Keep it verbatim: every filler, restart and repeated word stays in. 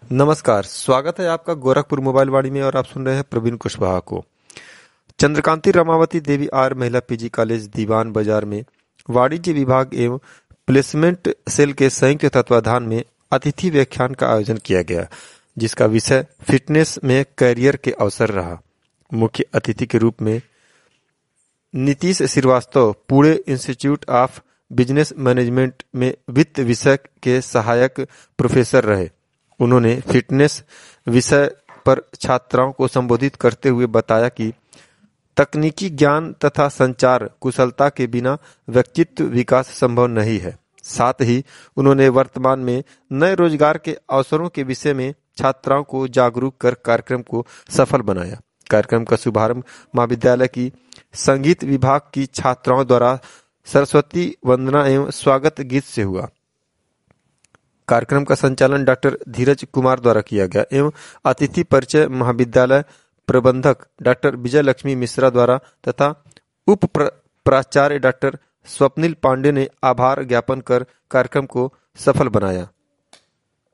नमस्कार, स्वागत है आपका गोरखपुर मोबाइल वाणी में। और आप सुन रहे हैं प्रवीण कुशवाहा को। चंद्रकांति रमावती देवी आर्य महिला पीजी कॉलेज दीवान बाजार में वाणिज्य विभाग एवं प्लेसमेंट सेल के संयुक्त तत्वाधान में अतिथि व्याख्यान का आयोजन किया गया, जिसका विषय फिटनेस में करियर के अवसर रहा। मुख्य अतिथि के रूप में Nitish Srivastava Pune institute of business management में वित्त विषय के सहायक प्रोफेसर रहे। उन्होंने फिटनेस विषय पर छात्राओं को संबोधित करते हुए बताया कि तकनीकी ज्ञान तथा संचार कुशलता के बिना व्यक्तित्व विकास संभव नहीं है। साथ ही उन्होंने वर्तमान में नए रोजगार के अवसरों के विषय में छात्राओं को जागरूक कर कार्यक्रम को सफल बनाया। कार्यक्रम का शुभारंभ महाविद्यालय की संगीत विभाग की छात्राओं द्वारा सरस्वती वंदना एवं स्वागत गीत से हुआ। कार्यक्रम का संचालन डॉक्टर धीरज कुमार द्वारा किया गया एवं अतिथि परिचय महाविद्यालय प्रबंधक डॉक्टर विजय लक्ष्मी मिश्रा द्वारा तथा उप प्राचार्य डॉक्टर स्वप्निल पांडे ने आभार ज्ञापन कर कार्यक्रम को सफल बनाया।